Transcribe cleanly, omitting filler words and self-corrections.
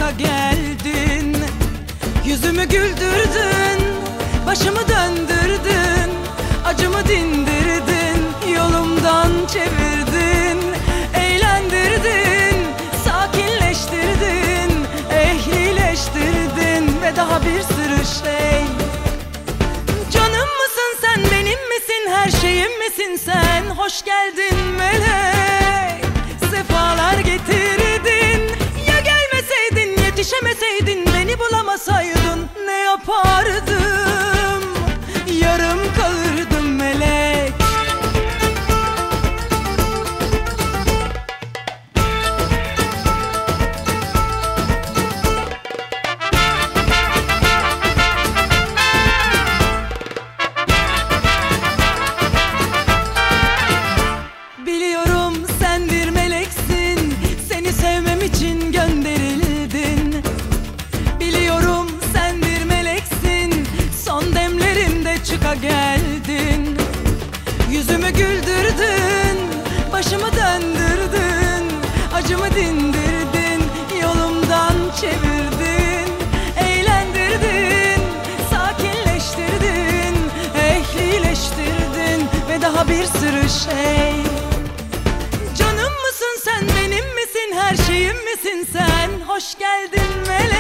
çıka geldin. Yüzümü güldürdün, başımı döndürdün, acımı dindirdin, yolumdan çevirdin, eğlendirdin, sakinleştirdin, ehlileştirdin ve daha bir sürü şey. Canım mısın sen, benim misin, her şeyim misin sen? Hoş geldin melek, sefalar getirdin. Ya gelmeseydin, yetişemeseydin, beni bulamasaydın ne yapardım? Yarım kalırdım melek. Biliyorum sen bir meleksin, seni sevmem için gönderildin. Biliyorum sen bir meleksin, son demlerimde çıka geldin. Yüzümü güldürdün, başımı döndürdün, acımı dindirdin, yolumdan çevirdin, eğlendirdin, sakinleştirdin, ehlileştirdin ve daha bir sürü şey. Canım mısın sen, benim misin, her şeyim misin sen? Hoş geldin melek.